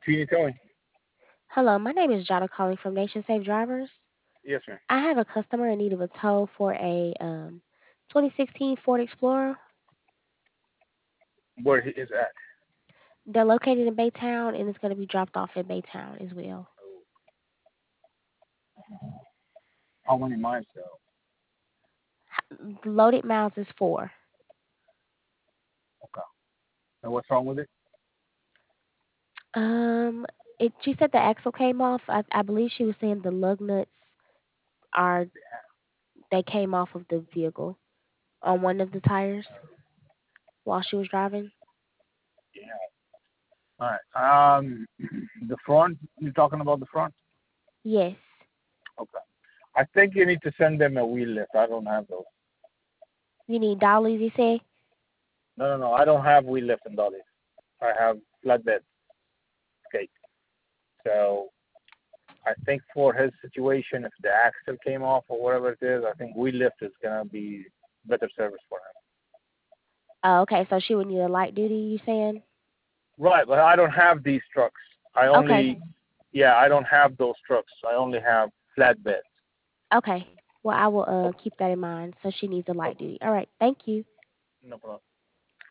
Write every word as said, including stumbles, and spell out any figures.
Can you tell me? Hello, my name is Jada calling from Nation Safe Drivers. Yes, ma'am. I have a customer in need of a tow for a um, twenty sixteen Ford Explorer. Where he is at? They're located in Baytown and it's going to be dropped off in Baytown as well. How many miles though? The loaded miles is four. Okay. And what's wrong with it? Um, it, she said the axle came off. I, I believe she was saying the lug nuts are they came off of the vehicle on one of the tires while she was driving. Yeah. All right. Um, the front. You're talking about the front? Yes. Okay. I think you need to send them a wheel lift. I don't have those. You need dollies, you say? No, no, no. I don't have wheel lift and dollies. I have flatbed skate. So I think for his situation, if the axle came off or whatever it is, I think wheel lift is gonna be better service for him. Oh, okay. So she would need a light duty, you saying? Right, but I don't have these trucks. I Okay. only, yeah, I don't have those trucks. I only have flatbeds. Okay. Well, I will uh Okay, keep that in mind. So she needs a light okay, duty. All right. Thank you. no problem.